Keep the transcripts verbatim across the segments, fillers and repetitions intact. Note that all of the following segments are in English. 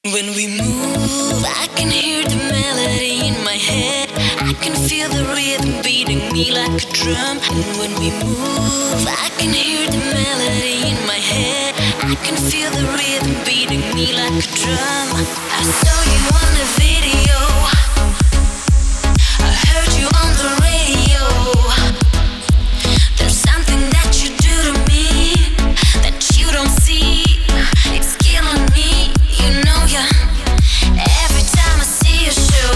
When we move, I can hear the melody in my head. I can feel the rhythm beating me like a drum. And when we move, I can hear the melody in my head. I can feel the rhythm beating me like a drum. I saw you on the video, I heard you on the radio. There's something that you do to me that you don't see. It's killing me, you know ya. Every time I see your show,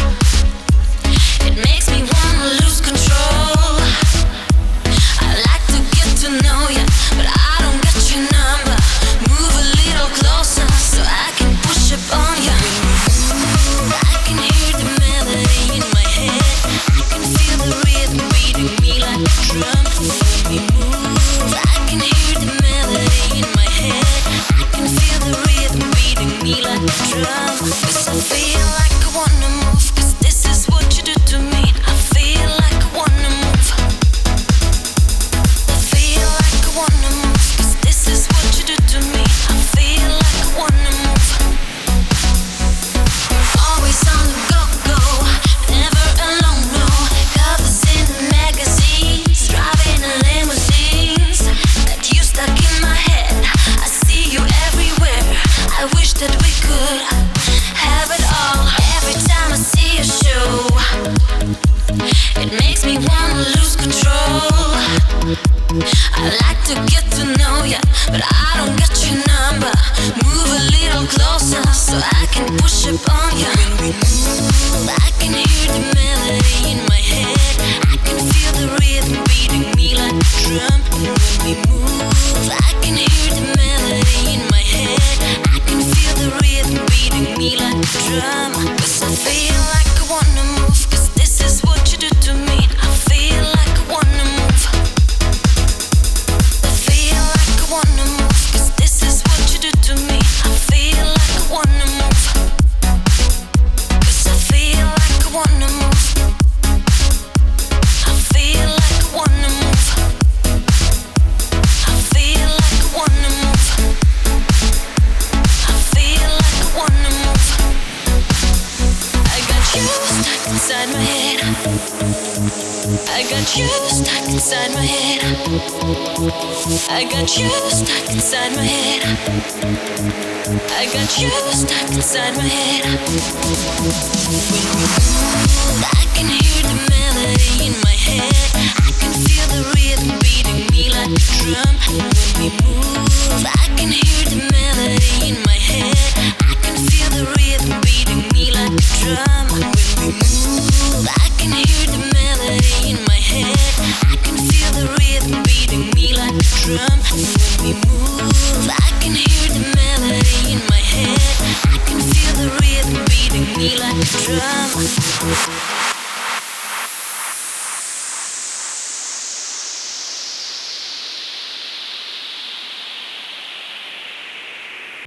it makes me wanna lose control. I like to get to know ya, but I don't got your number. Move a little closer so I can push up on ya. I can hear the melody in my head. I can feel the rhythm beating me like a drum. When we move, I can hear the melody in my head. I can feel the rhythm beating me like a drum. 'Cause I feel like I wanna move, 'cause this is what you do to me. I feel like I wanna move. I feel like I wanna move, 'cause this is what you do to me. I feel like I wanna move. Always on the go-go, never alone, no. Covers in the magazines, driving in limousines. That you stuck in my head, I see you everywhere. I wish that we could have it all. Every time I see a show, it makes me wanna lose control. I like to get to know ya, but I don't got your number. Move a little closer so I can push up on ya. When we move, I can hear the melody in my head. I can feel the rhythm beating me like a drum. And when we move, I can hear the melody in my head. I can feel the rhythm beating me like a drum. 'Cause I feel like I wanna move, 'cause this is what you do to me. I feel like I wanna move. I feel like I wanna move, 'cause this is what you do to me. I feel like I wanna move. 'Cause I feel like I wanna move. I feel like I wanna move. I feel like I wanna move. I feel like I wanna move. I got you stuck inside my head. I got you stuck inside my head. I got you stuck inside my head. I got you stuck inside my head. When we move, I can hear the melody in my head. I can feel the rhythm beating me like a drum. And when we move, I can hear the melody in my head. I can feel the rhythm beating me like a drum. When we move, I can hear the melody in my head. I can feel the rhythm beating me like a drum. And when we move, I can hear the melody in my head. I can feel the rhythm beating me like a drum.